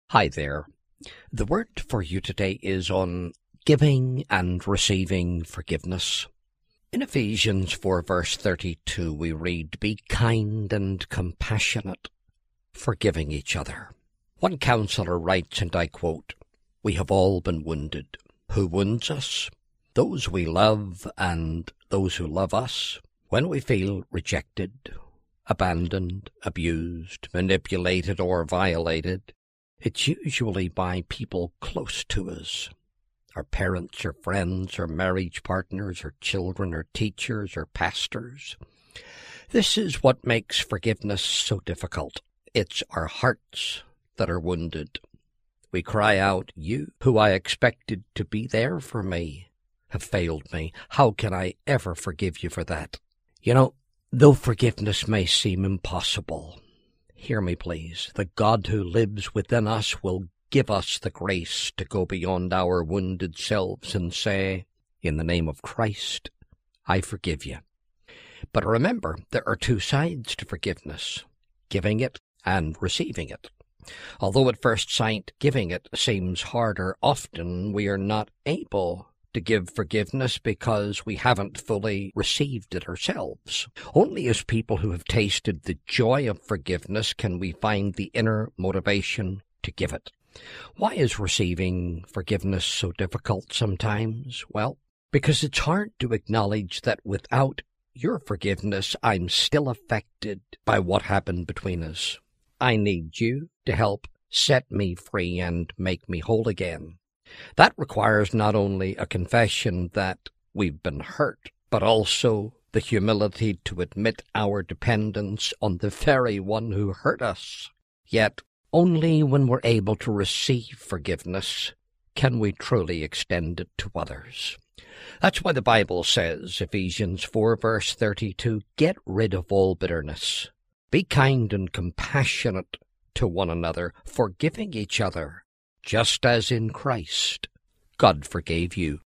Hi there. The word for you today is on giving and receiving forgiveness. In Ephesians 4 verse 32 we read, "Be kind and compassionate, forgiving each other." One counselor writes, and I quote, "We have all been wounded. Who wounds us? Those we love and those who love us. When we feel rejected, abandoned, abused, manipulated, or violated, it's usually by people close to us. Our parents, or friends, or marriage partners, or children, or teachers, or pastors. This is what makes forgiveness so difficult. It's our hearts that are wounded. We cry out, 'You, who I expected to be there for me, have failed me. How can I ever forgive you for that?' You know, though forgiveness may seem impossible, hear me please, the God who lives within us will give us the grace to go beyond our wounded selves and say, 'In the name of Christ, I forgive you.' But remember, there are two sides to forgiveness, giving it and receiving it. Although at first sight giving it seems harder, often we are not able to give forgiveness because we haven't fully received it ourselves. Only as people who have tasted the joy of forgiveness can we find the inner motivation to give it. Why is receiving forgiveness so difficult sometimes? Well, because it's hard to acknowledge that without your forgiveness, I'm still affected by what happened between us. I need you to help set me free and make me whole again. That requires not only a confession that we've been hurt, but also the humility to admit our dependence on the very one who hurt us. Yet, only when we're able to receive forgiveness can we truly extend it to others. That's why the Bible says, Ephesians 4 verse 32, "Get rid of all bitterness. Be kind and compassionate to one another, forgiving each other, just as in Christ God forgave you."